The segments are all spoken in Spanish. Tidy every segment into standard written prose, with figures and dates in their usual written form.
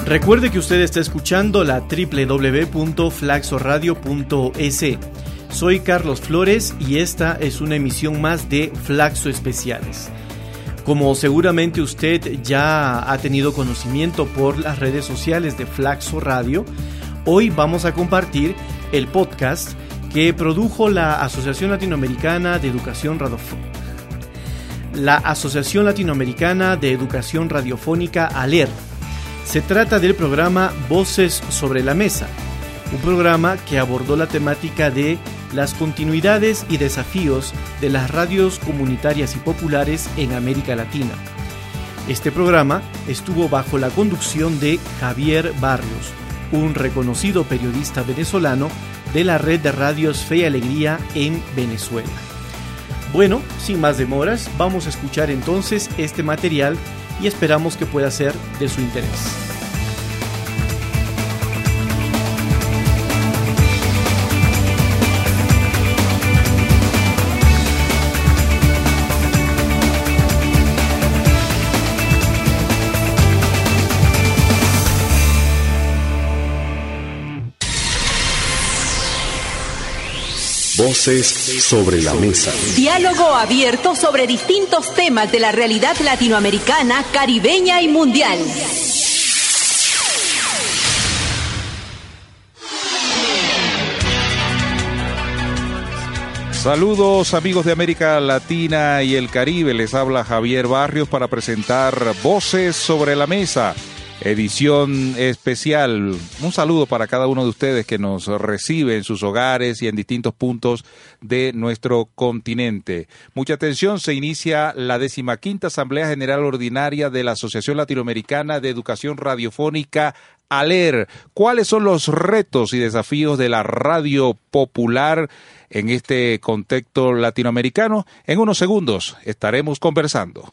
Recuerde que usted está escuchando la www.flaxoradio.es. Soy Carlos Flores y esta es una emisión más de Flaxo Especiales. Como seguramente usted ya ha tenido conocimiento por las redes sociales de Flaxo Radio, hoy vamos a compartir el podcast que produjo la Asociación Latinoamericana de Educación Radiofónica ALER. Se trata del programa Voces sobre la Mesa, un programa que abordó la temática de las continuidades y desafíos de las radios comunitarias y populares en América Latina. Este programa estuvo bajo la conducción de Javier Barrios, un reconocido periodista venezolano de la red de radios Fe y Alegría en Venezuela. Bueno, sin más demoras, vamos a escuchar entonces este material y esperamos que pueda ser de su interés. Voces sobre la mesa. Diálogo abierto sobre distintos temas de la realidad latinoamericana, caribeña y mundial. Saludos amigos de América Latina y el Caribe, les habla Javier Barrios para presentar Voces sobre la Mesa, edición especial. Un saludo para cada uno de ustedes que nos recibe en sus hogares y en distintos puntos de nuestro continente. Mucha atención, se inicia la 15ª Asamblea General Ordinaria de la Asociación Latinoamericana de Educación Radiofónica ALER. ¿Cuáles son los retos y desafíos de la radio popular en este contexto latinoamericano? En unos segundos estaremos conversando.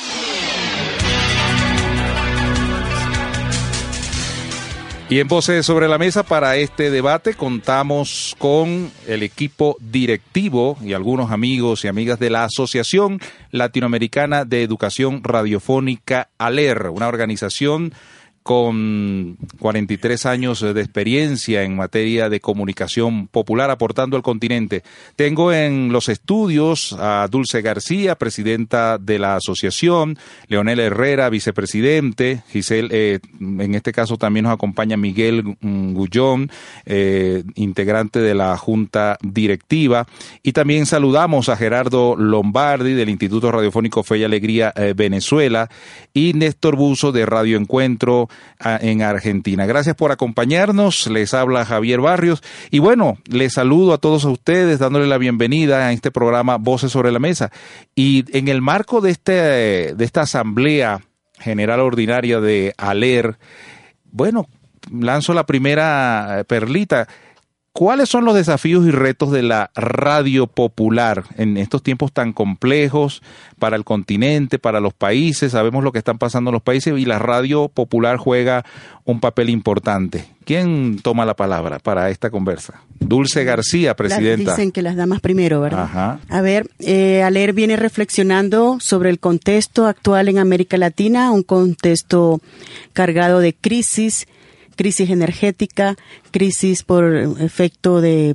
Y en Voces sobre la Mesa, para este debate contamos con el equipo directivo y algunos amigos y amigas de la Asociación Latinoamericana de Educación Radiofónica ALER, una organización con 43 años de experiencia en materia de comunicación popular, aportando al continente. Tengo en los estudios a Dulce García, presidenta de la asociación, Leonel Herrera, vicepresidente, Giselle, en este caso también nos acompaña Miguel Gullón, integrante de la Junta Directiva, y también saludamos a Gerardo Lombardi del Instituto Radiofónico Fe y Alegría Venezuela, y Néstor Buzo de Radio Encuentro en Argentina. Gracias por acompañarnos, les habla Javier Barrios y bueno, les saludo a todos ustedes dándole la bienvenida a este programa Voces sobre la Mesa. Y en el marco de esta Asamblea General Ordinaria de ALER, bueno, lanzo la primera perlita. ¿Cuáles son los desafíos y retos de la radio popular en estos tiempos tan complejos para el continente, para los países? Sabemos lo que están pasando en los países y la radio popular juega un papel importante. ¿Quién toma la palabra para esta conversa? Dulce García, presidenta. Dicen que las damas primero, ¿verdad? Ajá. A ver, ALER viene reflexionando sobre el contexto actual en América Latina, un contexto cargado de crisis energética, crisis por efecto de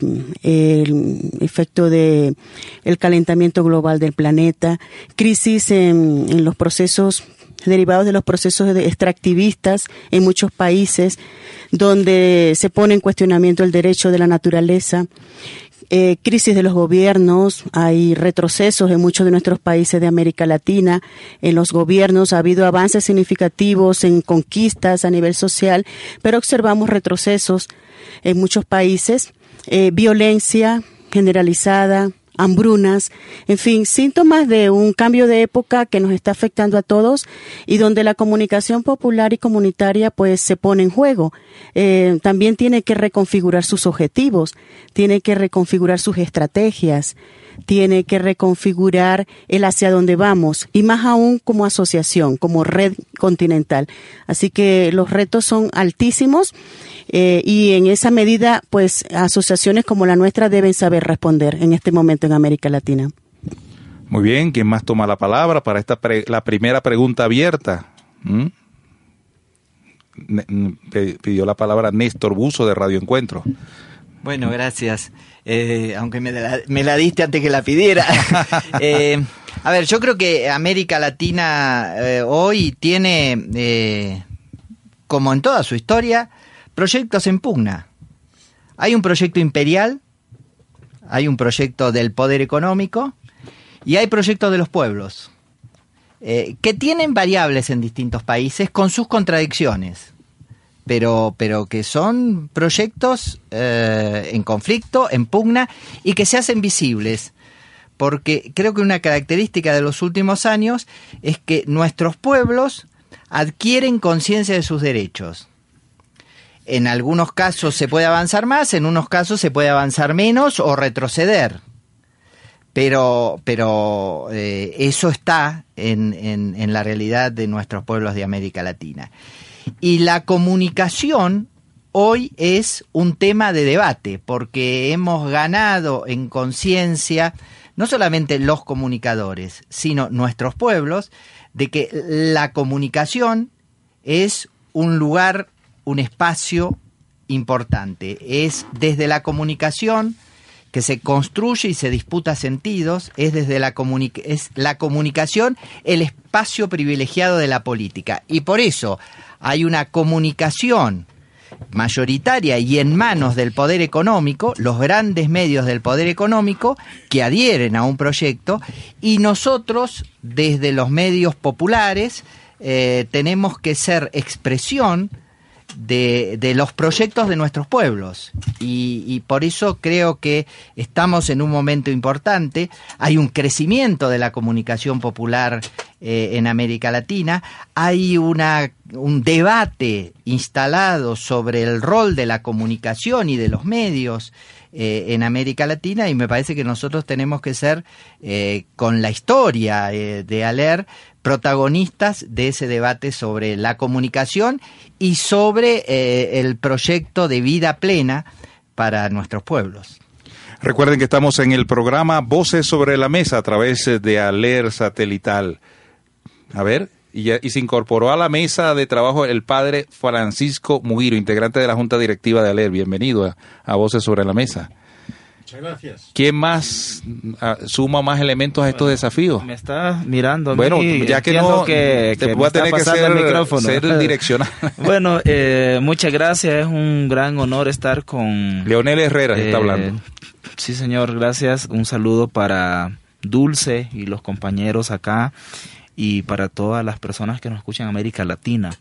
el calentamiento global del planeta, crisis en los procesos derivados de los procesos extractivistas en muchos países donde se pone en cuestionamiento el derecho de la naturaleza, crisis de los gobiernos, hay retrocesos en muchos de nuestros países de América Latina. En los gobiernos ha habido avances significativos en conquistas a nivel social, pero observamos retrocesos en muchos países, violencia generalizada, hambrunas, en fin, síntomas de un cambio de época que nos está afectando a todos y donde la comunicación popular y comunitaria pues se pone en juego. También tiene que reconfigurar sus objetivos, tiene que reconfigurar sus estrategias, tiene que reconfigurar el hacia dónde vamos y más aún como asociación, como red continental. Así que los retos son altísimos y en esa medida pues asociaciones como la nuestra deben saber responder en este momento en América Latina. Muy bien, ¿quién más toma la palabra para la primera pregunta abierta? pidió la palabra Néstor Buzo de Radio Encuentro. Bueno, gracias. Aunque me la diste antes que la pidiera. A ver, yo creo que América Latina hoy tiene, como en toda su historia, proyectos en pugna. Hay un proyecto imperial, hay un proyecto del poder económico y hay proyectos de los pueblos, que tienen variables en distintos países con sus contradicciones. Pero que son proyectos en conflicto, en pugna, y que se hacen visibles. Porque creo que una característica de los últimos años es que nuestros pueblos adquieren conciencia de sus derechos. En algunos casos se puede avanzar más, en unos casos se puede avanzar menos o retroceder. Pero eso está en la realidad de nuestros pueblos de América Latina. Y la comunicación hoy es un tema de debate, porque hemos ganado en conciencia, no solamente los comunicadores, sino nuestros pueblos, de que la comunicación es un lugar, un espacio importante. Es desde la comunicación que se construye y se disputa sentidos, es desde la comunicación el espacio privilegiado de la política. Y por eso hay una comunicación mayoritaria y en manos del poder económico, los grandes medios del poder económico que adhieren a un proyecto, y nosotros desde los medios populares tenemos que ser expresión de los proyectos de nuestros pueblos, y por eso creo que estamos en un momento importante. Hay un crecimiento de la comunicación popular en América Latina, hay un debate instalado sobre el rol de la comunicación y de los medios en América Latina, y me parece que nosotros tenemos que ser, con la historia de ALER, protagonistas de ese debate sobre la comunicación y sobre el proyecto de vida plena para nuestros pueblos. Recuerden que estamos en el programa Voces sobre la Mesa a través de ALER Satelital. A ver, y se incorporó a la mesa de trabajo el padre Francisco Mugiro, integrante de la Junta Directiva de ALER. Bienvenido a Voces sobre la Mesa. Muchas gracias. ¿Quién más suma más elementos a estos desafíos? Me está mirando a mí. Bueno, ya que no, te voy a tener que ser direccional. Bueno, muchas gracias. Es un gran honor estar con... Leonel Herrera está hablando. Sí, señor, gracias. Un saludo para Dulce y los compañeros acá y para todas las personas que nos escuchan en América Latina.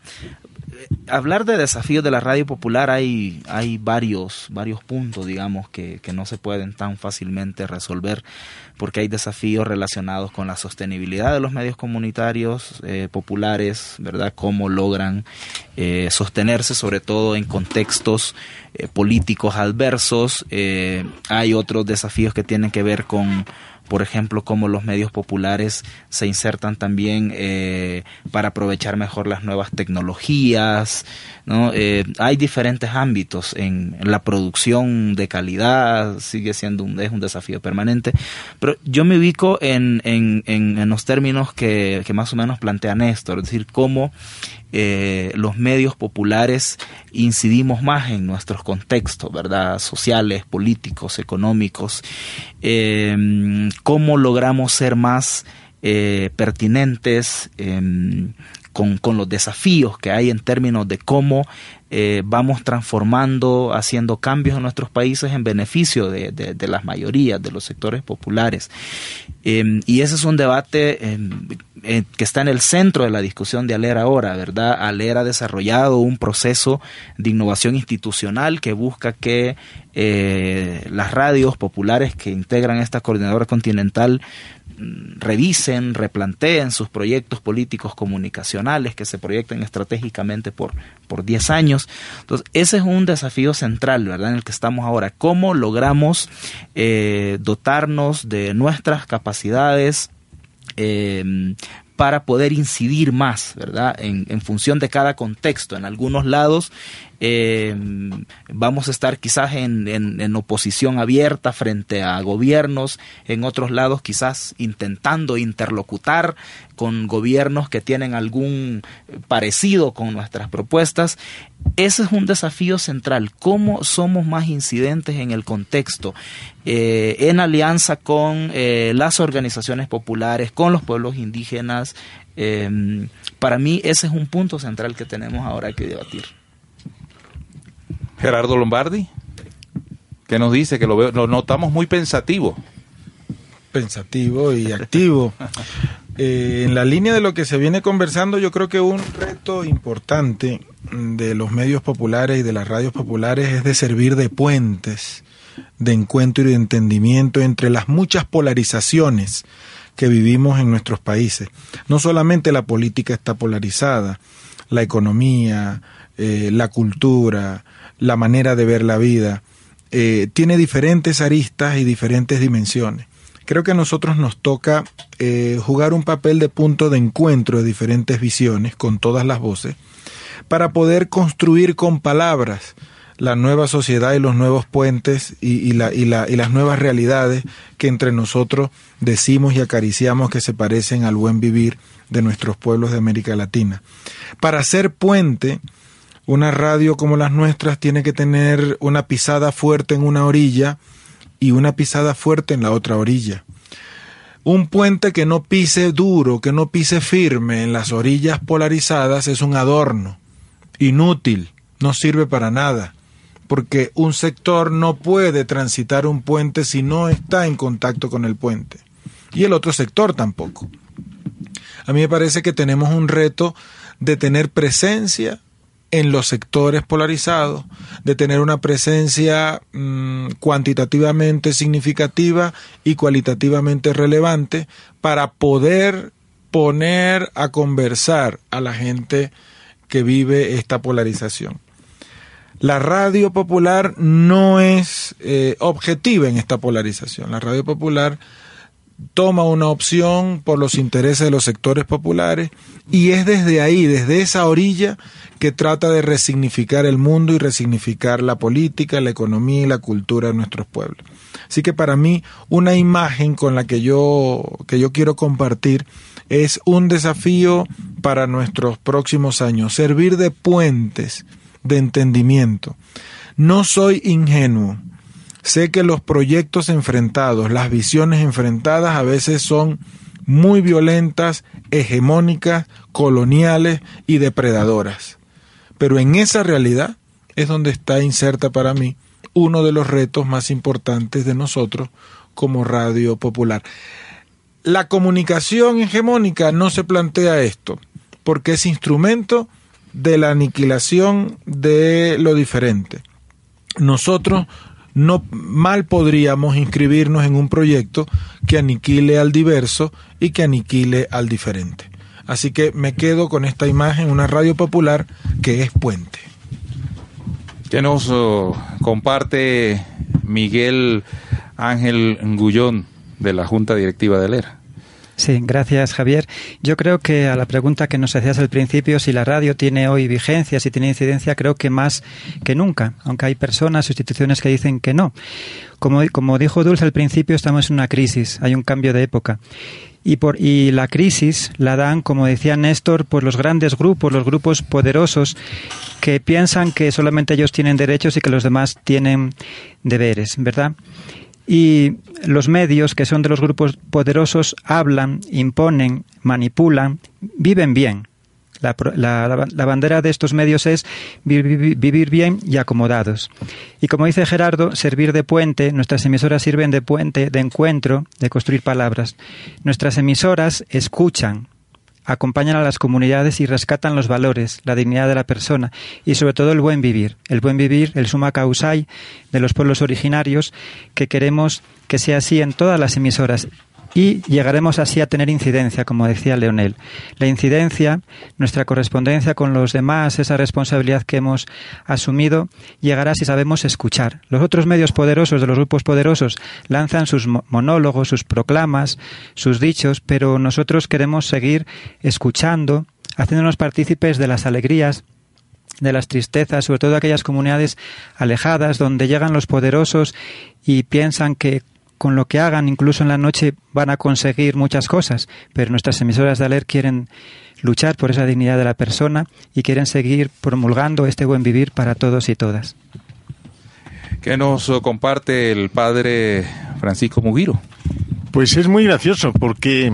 Hablar de desafíos de la radio popular hay varios puntos, digamos, que no se pueden tan fácilmente resolver, porque hay desafíos relacionados con la sostenibilidad de los medios comunitarios populares, ¿verdad? Cómo logran sostenerse, sobre todo en contextos políticos adversos. Hay otros desafíos que tienen que ver con, por ejemplo, cómo los medios populares se insertan también para aprovechar mejor las nuevas tecnologías, ¿no? Hay diferentes ámbitos en la producción de calidad, sigue siendo es un desafío permanente, pero yo me ubico en los términos que más o menos plantea Néstor, es decir, cómo los medios populares incidimos más en nuestros contextos, ¿verdad? Sociales, políticos, económicos, cómo logramos ser más pertinentes con los desafíos que hay en términos de cómo vamos transformando, haciendo cambios en nuestros países en beneficio de las mayorías, de los sectores populares. Y ese es un debate que está en el centro de la discusión de ALER ahora, ¿verdad? ALER ha desarrollado un proceso de innovación institucional que busca que las radios populares que integran esta coordinadora continental revisen, replanteen sus proyectos políticos comunicacionales que se proyecten estratégicamente por 10 años. Entonces, ese es un desafío central, ¿verdad?, en el que estamos ahora. ¿Cómo logramos dotarnos de nuestras capacidades para poder incidir más, ¿verdad? En función de cada contexto. En algunos lados vamos a estar quizás en oposición abierta frente a gobiernos, en otros lados quizás intentando interlocutar con gobiernos que tienen algún parecido con nuestras propuestas. Ese es un desafío central, cómo somos más incidentes en el contexto, en alianza con las organizaciones populares, con los pueblos indígenas. Para mí ese es un punto central que tenemos ahora que debatir. Gerardo Lombardi, ¿qué nos dice? Que lo notamos muy pensativo. Pensativo y activo. En la línea de lo que se viene conversando, yo creo que un reto importante de los medios populares y de las radios populares es de servir de puentes de encuentro y de entendimiento entre las muchas polarizaciones que vivimos en nuestros países. No solamente la política está polarizada, la economía, la cultura, la manera de ver la vida, tiene diferentes aristas y diferentes dimensiones. Creo que a nosotros nos toca jugar un papel de punto de encuentro de diferentes visiones con todas las voces para poder construir con palabras la nueva sociedad y los nuevos puentes y las nuevas realidades que entre nosotros decimos y acariciamos que se parecen al buen vivir de nuestros pueblos de América Latina. Para ser puente, una radio como las nuestras tiene que tener una pisada fuerte en una orilla y una pisada fuerte en la otra orilla. Un puente que no pise duro, que no pise firme en las orillas polarizadas es un adorno, inútil, no sirve para nada, porque un sector no puede transitar un puente si no está en contacto con el puente, y el otro sector tampoco. A mí me parece que tenemos un reto de tener presencia en los sectores polarizados, de tener una presencia cuantitativamente significativa y cualitativamente relevante para poder poner a conversar a la gente que vive esta polarización. La radio popular no es objetiva en esta polarización. La radio popular toma una opción por los intereses de los sectores populares y es desde ahí, desde esa orilla, que trata de resignificar el mundo y resignificar la política, la economía y la cultura de nuestros pueblos. Así que para mí una imagen con la que yo quiero compartir es un desafío para nuestros próximos años, servir de puentes de entendimiento. No soy ingenuo. Sé que los proyectos enfrentados, las visiones enfrentadas a veces son muy violentas, hegemónicas, coloniales y depredadoras. Pero en esa realidad es donde está inserta para mí uno de los retos más importantes de nosotros como radio popular. La comunicación hegemónica no se plantea esto, porque es instrumento de la aniquilación de lo diferente. Nosotros no mal podríamos inscribirnos en un proyecto que aniquile al diverso y que aniquile al diferente. Así que me quedo con esta imagen, una radio popular que es puente. ¿Qué nos comparte Miguel Ángel Ngullón de la Junta Directiva del ERA? Sí, gracias, Javier. Yo creo que a la pregunta que nos hacías al principio, si la radio tiene hoy vigencia, si tiene incidencia, creo que más que nunca, aunque hay personas o instituciones que dicen que no. Como dijo Dulce al principio, estamos en una crisis, hay un cambio de época. Y la crisis la dan, como decía Néstor, pues los grandes grupos, los grupos poderosos que piensan que solamente ellos tienen derechos y que los demás tienen deberes, ¿verdad? Y los medios, que son de los grupos poderosos, hablan, imponen, manipulan, viven bien. La bandera de estos medios es vivir bien y acomodados. Y como dice Gerardo, servir de puente. Nuestras emisoras sirven de puente, de encuentro, de construir palabras. Nuestras emisoras escuchan, acompañan a las comunidades y rescatan los valores, la dignidad de la persona y sobre todo el buen vivir, el summa causai de los pueblos originarios, que queremos que sea así en todas las emisoras. y llegaremos así a tener incidencia, como decía Leonel. La incidencia, nuestra correspondencia con los demás, esa responsabilidad que hemos asumido, llegará si sabemos escuchar. Los otros medios poderosos de los grupos poderosos lanzan sus monólogos, sus proclamas, sus dichos, pero nosotros queremos seguir escuchando, haciéndonos partícipes de las alegrías, de las tristezas, sobre todo aquellas comunidades alejadas donde llegan los poderosos y piensan que con lo que hagan, incluso en la noche, van a conseguir muchas cosas, pero nuestras emisoras de Aler quieren luchar por esa dignidad de la persona y quieren seguir promulgando este buen vivir para todos y todas. ¿Qué nos comparte el padre Francisco Mugiro? Pues es muy gracioso porque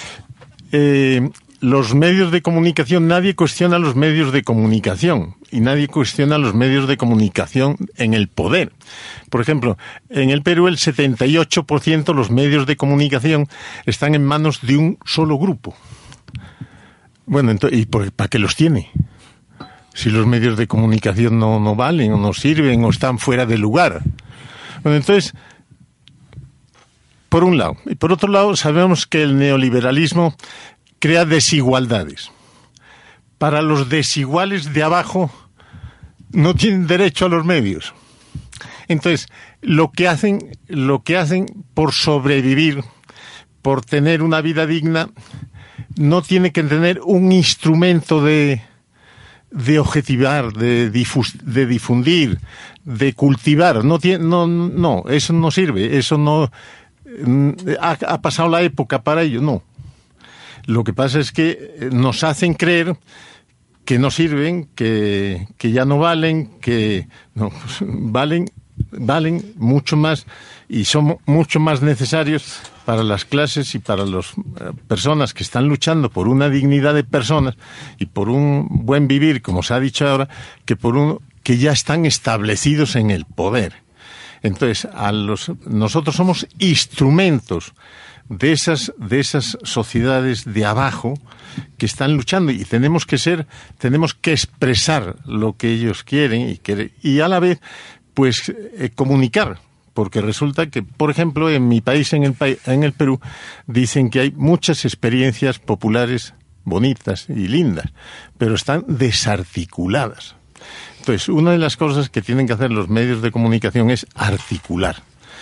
los medios de comunicación, nadie cuestiona los medios de comunicación y nadie cuestiona los medios de comunicación en el poder. Por ejemplo, en el Perú el 78% de los medios de comunicación están en manos de un solo grupo. Bueno, entonces, ¿y para qué los tiene? Si los medios de comunicación no valen o no sirven o están fuera de lugar. Bueno, entonces, por un lado. Y por otro lado, sabemos que el neoliberalismo crea desigualdades. Para los desiguales de abajo no tienen derecho a los medios. Entonces, lo que hacen por sobrevivir, por tener una vida digna, no tiene que tener un instrumento de objetivar, de difundir, de cultivar. No, eso no sirve. Eso no ha pasado la época para ello, no. Lo que pasa es que nos hacen creer que no sirven, que ya no valen, que no, valen mucho más y son mucho más necesarios para las clases y para las personas que están luchando por una dignidad de personas y por un buen vivir, como se ha dicho ahora, que ya están establecidos en el poder. Entonces, nosotros somos instrumentos de esas sociedades de abajo que están luchando y tenemos que expresar lo que ellos quieren y a la vez pues comunicar, porque resulta que, por ejemplo, en mi país, en el Perú, dicen que hay muchas experiencias populares bonitas y lindas, pero están desarticuladas. Entonces, una de las cosas que tienen que hacer los medios de comunicación es articular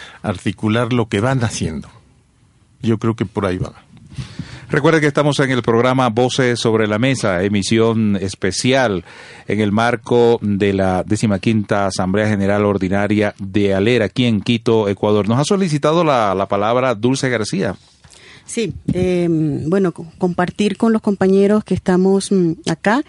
lo que van haciendo. Yo creo que por ahí va. Recuerde que estamos en el programa Voces sobre la Mesa, emisión especial en el marco de la 15ª Asamblea General Ordinaria de ALER, aquí en Quito, Ecuador. Nos ha solicitado la palabra Dulce García. Sí, bueno, compartir con los compañeros que estamos acá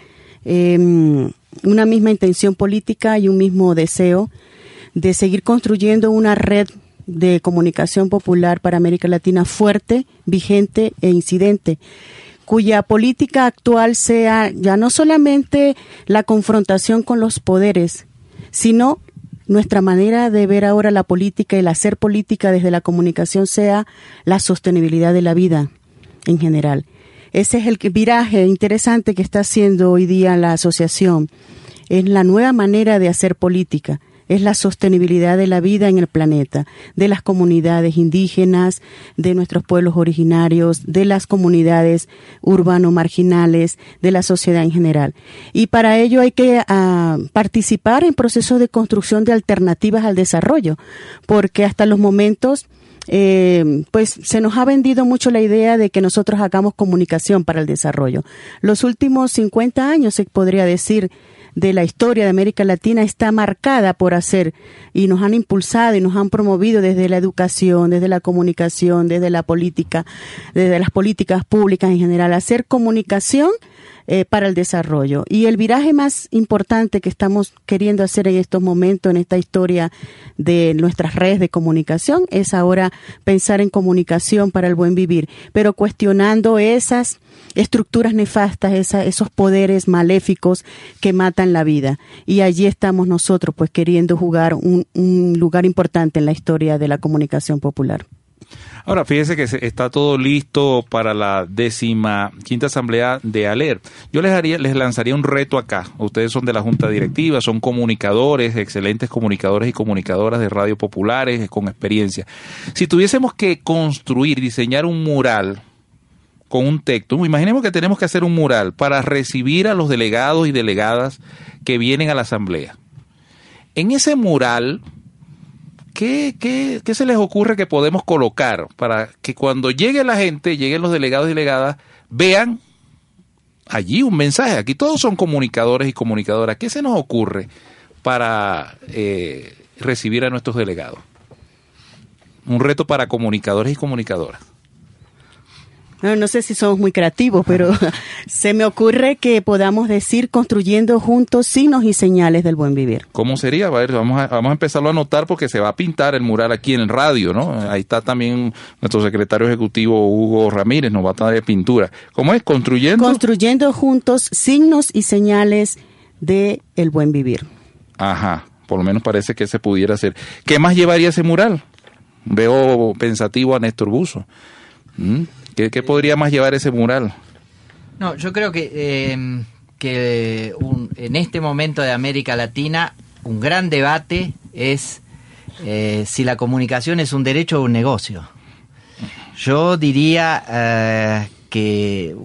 una misma intención política y un mismo deseo de seguir construyendo una red de comunicación popular para América Latina fuerte, vigente e incidente, cuya política actual sea ya no solamente la confrontación con los poderes, sino nuestra manera de ver ahora la política y el hacer política desde la comunicación sea la sostenibilidad de la vida en general. Ese es el viraje interesante que está haciendo hoy día la asociación. Es la nueva manera de hacer política. Es la sostenibilidad de la vida en el planeta, de las comunidades indígenas, de nuestros pueblos originarios, de las comunidades urbano-marginales, de la sociedad en general. Y para ello hay que participar en procesos de construcción de alternativas al desarrollo, porque hasta los momentos pues se nos ha vendido mucho la idea de que nosotros hagamos comunicación para el desarrollo. Los últimos 50 años, se podría decir, de la historia de América Latina está marcada por hacer, y nos han impulsado y nos han promovido desde la educación, desde la comunicación, desde la política, desde las políticas públicas en general, hacer comunicación para el desarrollo. Y el viraje más importante que estamos queriendo hacer en estos momentos, en esta historia de nuestras redes de comunicación, es ahora pensar en comunicación para el buen vivir, pero cuestionando esas estructuras nefastas, esos poderes maléficos que matan la vida. Y allí estamos nosotros, pues, queriendo jugar un lugar importante en la historia de la comunicación popular. Ahora, fíjese que está todo listo para la 15ª Asamblea de ALER. Yo les lanzaría un reto acá. Ustedes son de la Junta Directiva, son comunicadores, excelentes comunicadores y comunicadoras de radio populares con experiencia. Si tuviésemos que construir, diseñar un mural con un texto, imaginemos que tenemos que hacer un mural para recibir a los delegados y delegadas que vienen a la Asamblea. En ese mural, ¿Qué se les ocurre que podemos colocar para que cuando llegue la gente, lleguen los delegados y delegadas, vean allí un mensaje? Aquí todos son comunicadores y comunicadoras. ¿Qué se nos ocurre para recibir a nuestros delegados? Un reto para comunicadores y comunicadoras. No sé si somos muy creativos, pero se me ocurre que podamos decir construyendo juntos signos y señales del buen vivir. ¿Cómo sería? A ver, vamos a empezarlo a anotar porque se va a pintar el mural aquí en el radio, ¿no? Ahí está también nuestro secretario ejecutivo Hugo Ramírez, nos va a traer pintura. ¿Cómo es? Construyendo juntos signos y señales del buen vivir. Ajá, por lo menos parece que se pudiera hacer. ¿Qué más llevaría ese mural? Veo pensativo a Néstor Buzo. ¿Qué podría más llevar ese mural? No, yo creo que en este momento de América Latina un gran debate es si la comunicación es un derecho o un negocio. Yo diría que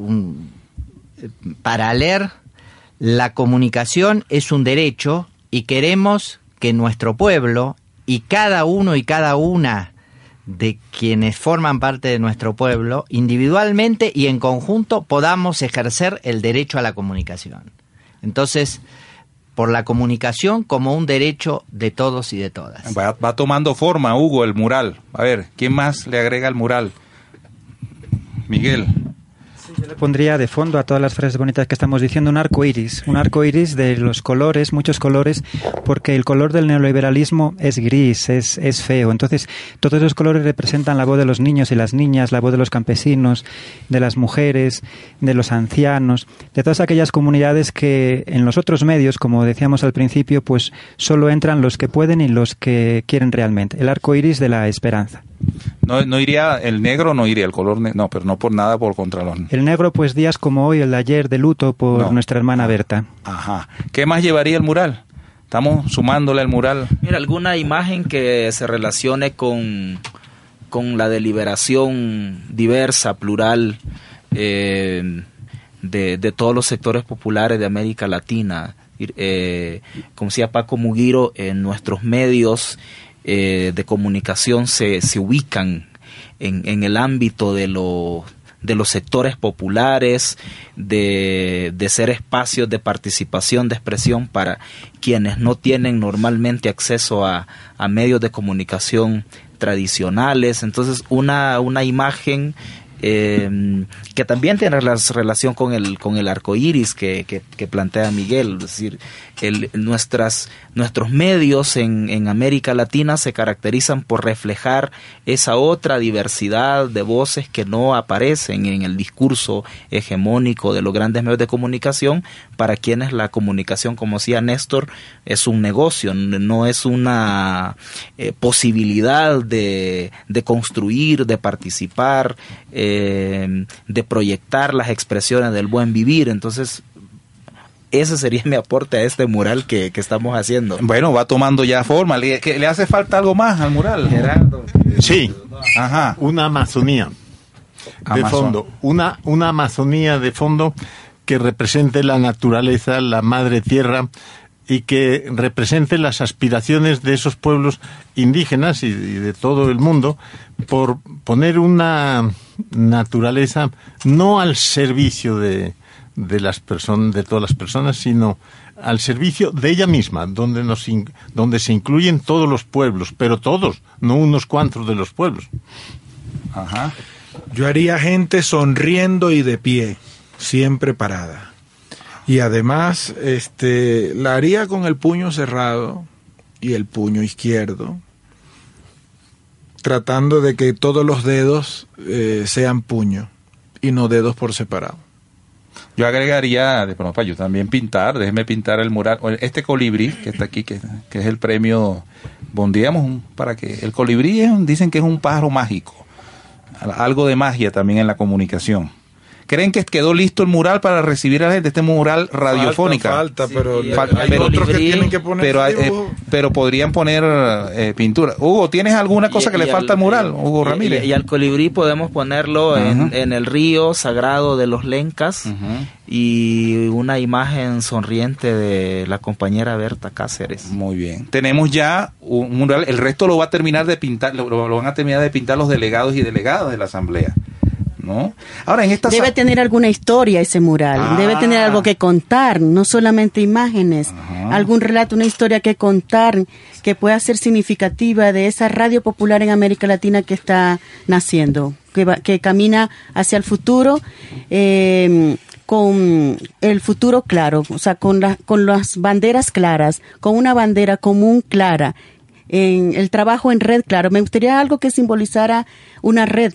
para ALER la comunicación es un derecho y queremos que nuestro pueblo y cada uno y cada una de quienes forman parte de nuestro pueblo, individualmente y en conjunto, podamos ejercer el derecho a la comunicación. Entonces, por la comunicación como un derecho de todos y de todas. Va tomando forma, Hugo, el mural. A ver, ¿quién más le agrega al mural? Miguel. Yo le pondría de fondo a todas las frases bonitas que estamos diciendo un arco iris de los colores, muchos colores, porque el color del neoliberalismo es gris, es feo. Entonces, todos esos colores representan la voz de los niños y las niñas, la voz de los campesinos, de las mujeres, de los ancianos, de todas aquellas comunidades que en los otros medios, como decíamos al principio, pues solo entran los que pueden y los que quieren realmente. El arco iris de la esperanza. No iría el negro, no iría el color no, pero no por nada, por contralón. El negro, pues días como hoy, el de ayer, de luto por nuestra hermana Berta. Ajá. ¿Qué más llevaría el mural? Estamos sumándole al mural. Mira, alguna imagen que se relacione con la deliberación diversa, plural, de todos los sectores populares de América Latina. Como decía Paco Mugiro, en nuestros medios de comunicación se ubican en el ámbito de los sectores populares, de ser espacios de participación, de expresión para quienes no tienen normalmente acceso a medios de comunicación tradicionales. Entonces, una imagen que también tiene relación con el arco iris que plantea Miguel. Es decir, nuestros medios en América Latina se caracterizan por reflejar esa otra diversidad de voces que no aparecen en el discurso hegemónico de los grandes medios de comunicación, para quienes la comunicación, como decía Néstor, es un negocio, no es una posibilidad de construir, de participar, de proyectar las expresiones del buen vivir. Entonces, ese sería mi aporte a este mural que estamos haciendo. Bueno, va tomando ya forma. ¿Le hace falta algo más al mural, Gerardo? Sí. Ajá. Una Amazonía de fondo. Una Amazonía de fondo que represente la naturaleza, la madre tierra, y que represente las aspiraciones de esos pueblos indígenas y de todo el mundo por poner una naturaleza no al servicio de las personas, de todas las personas, sino al servicio de ella misma, donde se incluyen todos los pueblos, pero todos, no unos cuantos de los pueblos. Ajá. Yo haría gente sonriendo y de pie, siempre parada. Y además, la haría con el puño cerrado y el puño izquierdo, tratando de que todos los dedos sean puño y no dedos por separado. Yo agregaría, para yo también pintar, déjeme pintar el mural, este colibrí que está aquí, que es el premio Bondiamos, para que el colibrí dicen que es un pájaro mágico. algo de magia también en la comunicación. ¿Creen que quedó listo el mural para recibir a la gente? Este mural radiofónica. Falta, Sí, pero hay hay otros que colibrí, tienen que poner pero podrían poner pintura. Hugo, ¿tienes alguna cosa que le falta al mural? Hugo Ramírez. Y al colibrí podemos ponerlo en el río sagrado de los Lencas, y una imagen sonriente de la compañera Berta Cáceres. Muy bien. Tenemos ya un mural. El resto lo va a terminar de pintar, lo van a terminar de pintar los delegados y delegadas de la Asamblea, ¿no? Ahora, en esta debe tener alguna historia ese mural, debe tener algo que contar, no solamente imágenes, algún relato, una historia que contar, que pueda ser significativa de esa radio popular en América Latina que está naciendo, que camina hacia el futuro, con el futuro claro, o sea, con las banderas claras, con una bandera común clara, en el trabajo en red claro. Me gustaría algo que simbolizara una red,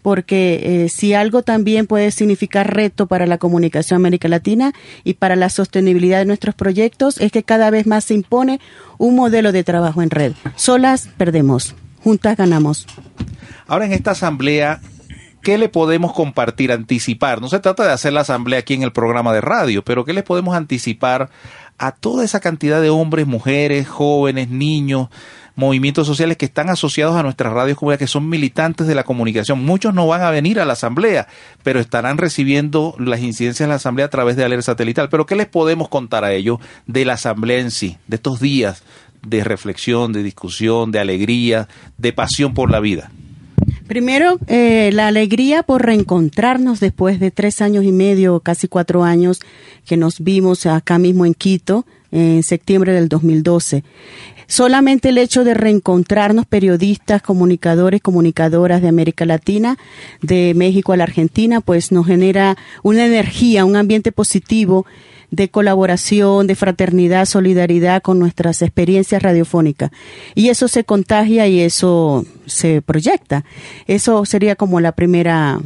porque si algo también puede significar reto para la comunicación en América Latina y para la sostenibilidad de nuestros proyectos, es que cada vez más se impone un modelo de trabajo en red. Solas perdemos, juntas ganamos. Ahora, en esta asamblea, ¿qué le podemos compartir, anticipar? No se trata de hacer la asamblea aquí en el programa de radio, pero ¿qué le podemos anticipar a toda esa cantidad de hombres, mujeres, jóvenes, niños, movimientos sociales que están asociados a nuestras radios comunitarias, que son militantes de la comunicación? Muchos no van a venir a la asamblea, pero estarán recibiendo las incidencias de la asamblea a través de Aler Satelital. ¿Pero qué les podemos contar a ellos de la asamblea en sí, de estos días de reflexión, de discusión, de alegría, de pasión por la vida? Primero, la alegría por reencontrarnos después de 3 años y medio, casi 4 años, que nos vimos acá mismo en Quito, en septiembre del 2012. Solamente el hecho de reencontrarnos, periodistas, comunicadores, comunicadoras de América Latina, de México a la Argentina, pues nos genera una energía, un ambiente positivo de colaboración, de fraternidad, solidaridad con nuestras experiencias radiofónicas. Y eso se contagia y eso se proyecta. Eso sería como la primera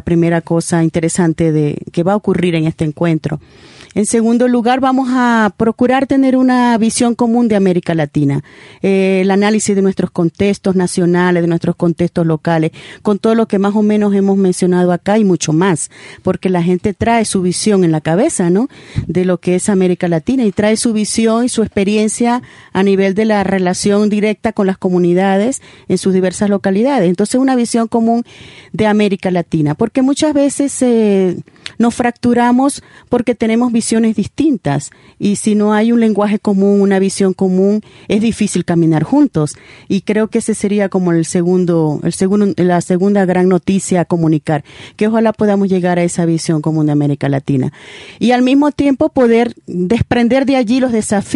cosa interesante que va a ocurrir en este encuentro. En segundo lugar, vamos a procurar tener una visión común de América Latina, el análisis de nuestros contextos nacionales, de nuestros contextos locales, con todo lo que más o menos hemos mencionado acá y mucho más, porque la gente trae su visión en la cabeza, ¿no?, de lo que es América Latina, y trae su visión y su experiencia a nivel de la relación directa con las comunidades en sus diversas localidades. Entonces, una visión común de América Latina, porque muchas veces nos fracturamos porque tenemos visiones distintas, y si no hay un lenguaje común, una visión común, es difícil caminar juntos. Y creo que ese sería como la segunda gran noticia a comunicar, que ojalá podamos llegar a esa visión común de América Latina. Y al mismo tiempo poder desprender de allí los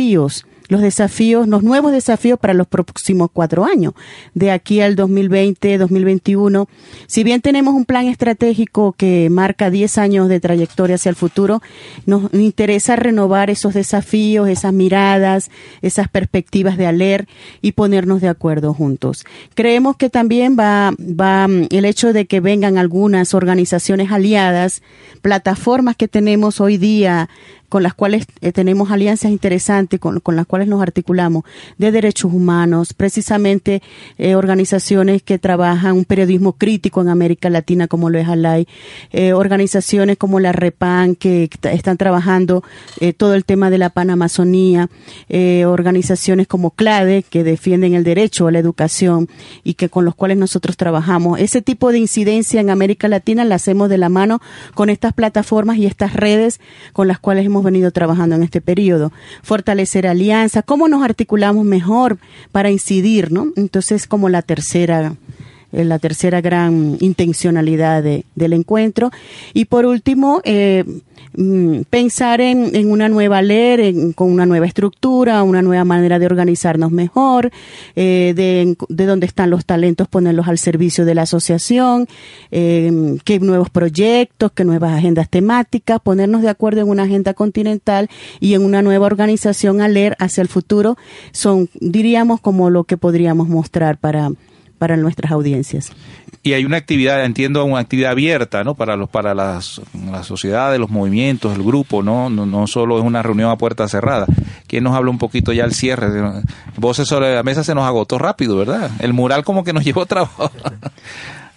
nuevos desafíos para los próximos 4 años, de aquí al 2020, 2021. Si bien tenemos un plan estratégico que marca 10 años de trayectoria hacia el futuro, nos interesa renovar esos desafíos, esas miradas, esas perspectivas de Aler, y ponernos de acuerdo juntos. Creemos que también va el hecho de que vengan algunas organizaciones aliadas, plataformas que tenemos hoy día, con las cuales tenemos alianzas interesantes, con las cuales nos articulamos, de derechos humanos, precisamente organizaciones que trabajan un periodismo crítico en América Latina, como lo es ALAI, organizaciones como la REPAN, que están trabajando todo el tema de la Panamazonía, organizaciones como CLADE, que defienden el derecho a la educación y que con los cuales nosotros trabajamos. Ese tipo de incidencia en América Latina la hacemos de la mano con estas plataformas y estas redes con las cuales hemos venido trabajando en este periodo. Fortalecer alianzas, cómo nos articulamos mejor para incidir, ¿no? Entonces, como la tercera gran intencionalidad del encuentro. Y por último, pensar en una nueva LER, con una nueva estructura, una nueva manera de organizarnos mejor, de dónde están los talentos, ponerlos al servicio de la asociación, qué nuevos proyectos, qué nuevas agendas temáticas, ponernos de acuerdo en una agenda continental y en una nueva organización ALER hacia el futuro, son, diríamos, como lo que podríamos mostrar para nuestras audiencias. Y hay una actividad, entiendo, una actividad abierta, ¿no?, para la sociedad, los movimientos, el grupo, no solo es una reunión a puerta cerrada. ¿Quién nos habla un poquito ya al cierre? Voces sobre la mesa se nos agotó rápido, ¿verdad? El mural como que nos llevó trabajo.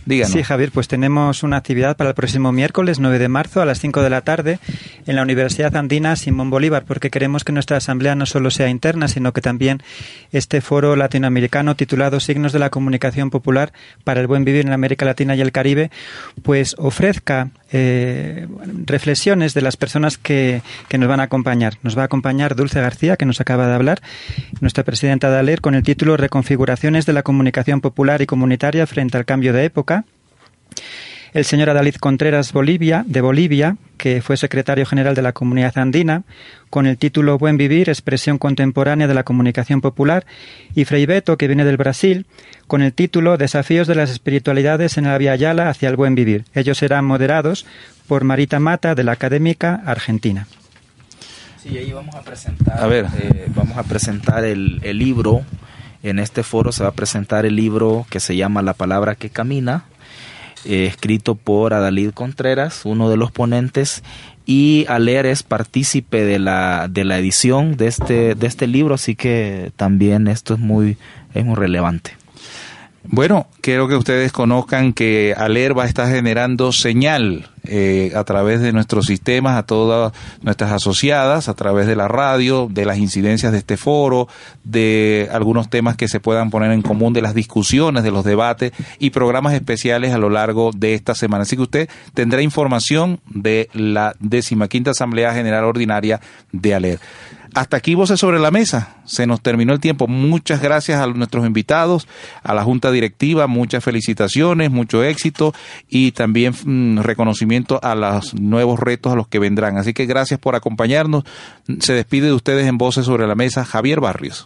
Díganos. Sí, Javier, pues tenemos una actividad para el próximo miércoles 9 de marzo a las 5 de la tarde en la Universidad Andina Simón Bolívar, porque queremos que nuestra asamblea no solo sea interna, sino que también este foro latinoamericano titulado Signos de la Comunicación Popular para el Buen Vivir en América Latina y el Caribe, pues ofrezca reflexiones de las personas que nos van a acompañar. Nos va a acompañar Dulce García, que nos acaba de hablar, nuestra presidenta de ALER, con el título Reconfiguraciones de la comunicación popular y comunitaria frente al cambio de época. El señor Adalid Contreras de Bolivia, que fue secretario general de la Comunidad Andina, con el título Buen Vivir, expresión contemporánea de la comunicación popular, y Frei Beto, que viene del Brasil, con el título Desafíos de las espiritualidades en la Vía Yala hacia el buen vivir. Ellos serán moderados por Marita Mata, de la Académica Argentina. Sí, ahí vamos a presentar el libro. En este foro se va a presentar el libro que se llama La Palabra que Camina, escrito por Adalid Contreras, uno de los ponentes, y ALER es partícipe de la edición de este libro, así que también esto es muy relevante. Bueno, quiero que ustedes conozcan que ALER va a estar generando señal a través de nuestros sistemas a todas nuestras asociadas, a través de la radio, de las incidencias de este foro, de algunos temas que se puedan poner en común, de las discusiones, de los debates y programas especiales a lo largo de esta semana. Así que usted tendrá información de la 15ª Asamblea General Ordinaria de ALER. Hasta aquí Voces sobre la Mesa. Se nos terminó el tiempo. Muchas gracias a nuestros invitados, a la Junta Directiva, muchas felicitaciones, mucho éxito y también reconocimiento a los nuevos retos a los que vendrán. Así que gracias por acompañarnos. Se despide de ustedes en Voces sobre la Mesa, Javier Barrios.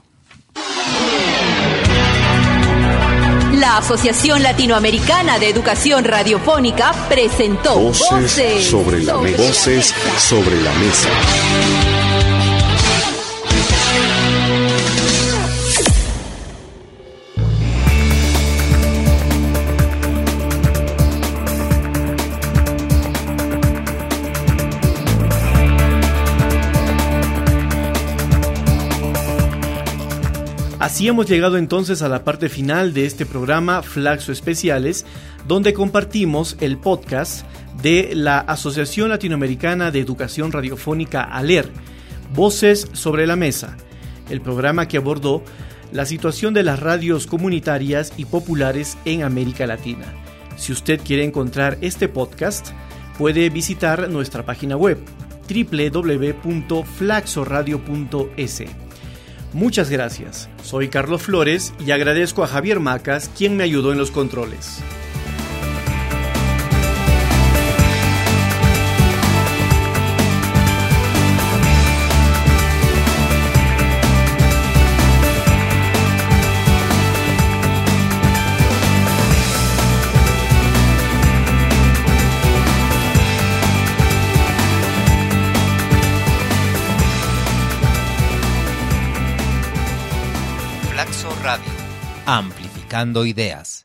La Asociación Latinoamericana de Educación Radiofónica presentó Voces sobre la Mesa. Voces sobre la Mesa. Así hemos llegado entonces a la parte final de este programa Flaxo Especiales, donde compartimos el podcast de la Asociación Latinoamericana de Educación Radiofónica ALER, Voces sobre la Mesa, el programa que abordó la situación de las radios comunitarias y populares en América Latina. Si usted quiere encontrar este podcast, puede visitar nuestra página web www.flaxoradio.es. Muchas gracias. Soy Carlos Flores y agradezco a Javier Macas, quien me ayudó en los controles. Flaxo Radio, amplificando ideas.